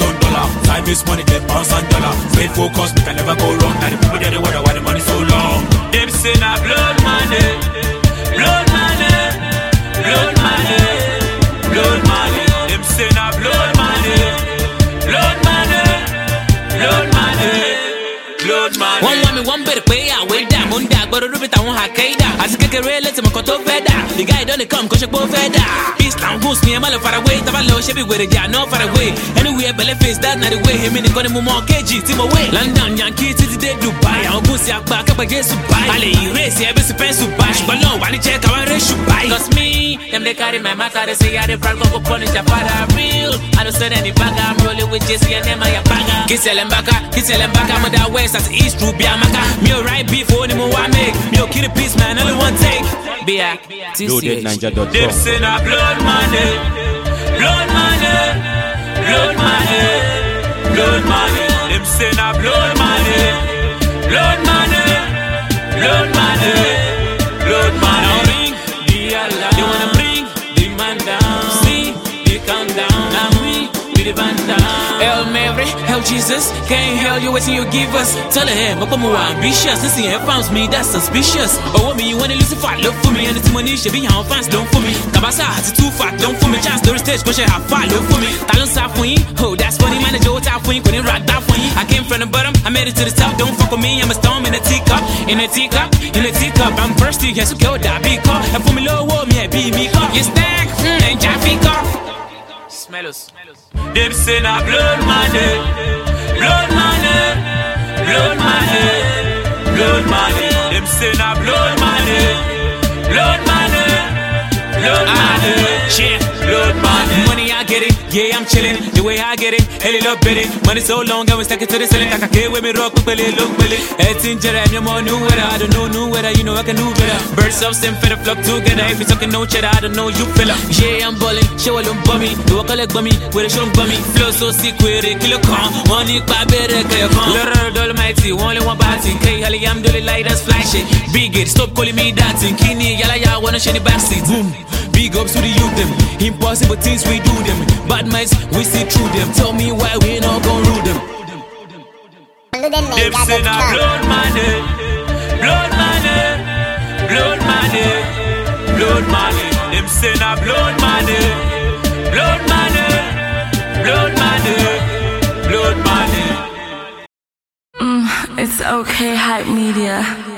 $1. Time is money, get pounds and dollar. Stay focused, we can never go wrong. Now the people, they wonder why the money so long. Them say na blood money, blood money, blood money, blood money. Them say na blood money, blood money, blood money, blood money. One woman, one better pay out, wait down, munda, but a little bit I won't have Kaida. I think I can relate to my koto feda. The guy don't come, cause you go feda. Peace town, goose me, I'm all far away. Tavalo, she be with it, yeah, no far away. Anywhere, belly face, that's not the way. Him in the corner, more kg, team away. London, Yankee, city, they Dubai. I'm goosey, I'm back up against Dubai. Ali, race, yeah, best friends to buy. But no, I check, I want to buy. Cause me, them they carry my matter, they say, yeah, they proud, go punish your father, real. I don't send any bagger, I'm rolling with Jesse and them, I bagger. Kiss them back, I'm on that west, that's east, Ruby, I'm a me right before any more I make. Me kill a piece, man, only one take. Be a LoadedNinja.com. Them say na blood money, blood money, blood money, blood money. Them say na blood money, blood money, blood money, blood money. Now ring the alarm. They wanna bring the man down. See the countdown. Now we the band down. Hail Mary, Hail Jesus, can't hail you waiting you give us. Tell him, I'm more ambitious. This here found me, that's suspicious. Oh, me, you wanna lose if I look for me. And it's money should be how fans don't for me. Kabasa has too far, don't for me. Chance, the stage, push it, have far, look for me. Talent side for you, oh, that's funny. Manager, what's out for you, couldn't rock that for you. I came from the bottom, I made it to the top. Don't fuck with me, I'm a storm in a teacup. In a teacup, in a teacup. I'm thirsty, yes, okay, that big car. And for me, low, me, be me car. You stack, and Jaffe car. Smell us. Them say na blood money, blood money, blood money, blood money. Them say na blood money, blood money, blood money. Yeah, blood money. Money I get it, yeah I'm chillin'. The way I get it, hell love it. Money so long I was stuck to the ceiling. Like I can't with me rock, look belly. It's in Jerem, you're more new weather. I don't know new weather, you know I can do better. Birds of same feather flock together. If you talking no cheddar, I don't know you fella. Yeah I'm ballin', show a little bummy. Do a collect bummy, with a show bummy. Flow so sick with it, kill a con. Money by better, clear con. Lord Almighty, only one party. K Halley, I'm doing light as flashing. Big it, stop calling me that thing. Kini, yalla ya wanna shiny backseat. Boom. Big ups to the youth them. Impossible things we do them. Bad minds we see through them. Tell me why we not gon' rule them. Them say na blood money, blood money, blood money, blood money. Them say na blood money, blood money, blood money, blood money. It's okay, Hype Media.